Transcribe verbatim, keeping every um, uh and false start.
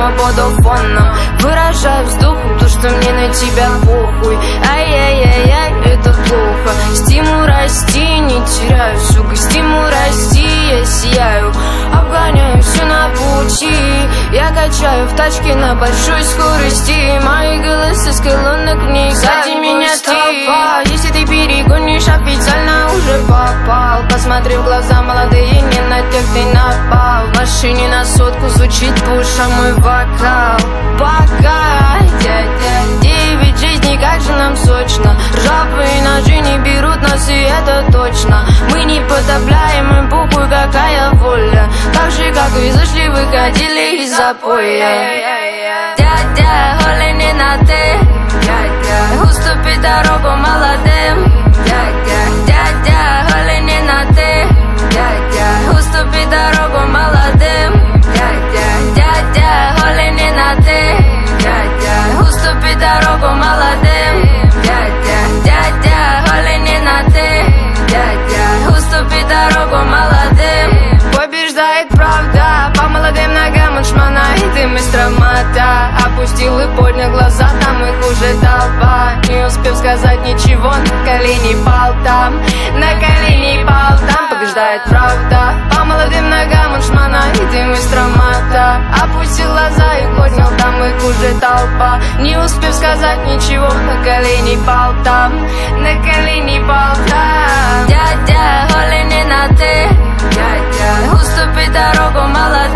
прямо под фоном. Выражаю вздохом то, что мне на тебя похуй. Ай-яй-яй-яй, это плохо. Стимул расти, не теряю, сука. Стимул расти, я сияю. Обгоняю все на пути. Я качаю в тачке на большой скорости. Мои голоса с колонок в ней. Сзади меня толпа. Если ты перегонишь, официально уже попал. Посмотри в глаза, молодые, не на тех ты напал. В машине на сотку звучит пуша мой вокал. Пока, дядя, девять жизней, как же нам сочно. Ржавые ножи не берут нас, и это точно. Мы не потопляем, им похуй, какая воля. Так же, как и зашли, выходили из запоя. Дядя, холи не на ты, дядя, уступи дорогу молодым. Дядя, дядя, холи не на ты, дядя, уступи дорогу молодым. Дядя, дядя, холи не на ты, дядя, уступи дорогу молодым. Дядя, дядя, холи не на ты, дядя, уступи дорогу молодым. Побеждает правда, по молодым ногам он шмонает им из травмата. Опустил и поднял глаза, там их уже толпа. Не успев сказать ничего, на колени пал там. На колени пал там, побеждает правда. По молодым ногам он шмонает им из травмата. Опустил глаза и поднял, там их уже толпа. Не успев сказать ничего, на колени пал там. На колени пал там. Дядя, холи не на ты, дядя, уступи дорогу молодым.